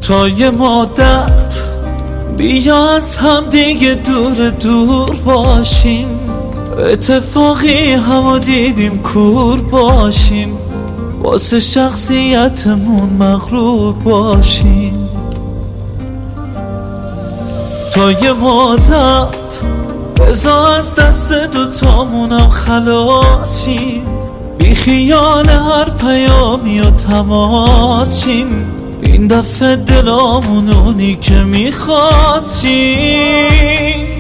تا یه مدت بیا از هم دیگه دور دور باشیم، اتفاقی همو دیدیم کور باشیم، واسه شخصیتمون مغرور باشیم. تا یه مدت بذار از دست دوتامونم خلاص شیم، بی خیال هر پیامی و تماس شیم، این دفعه دلامون اونی که میخواستیم.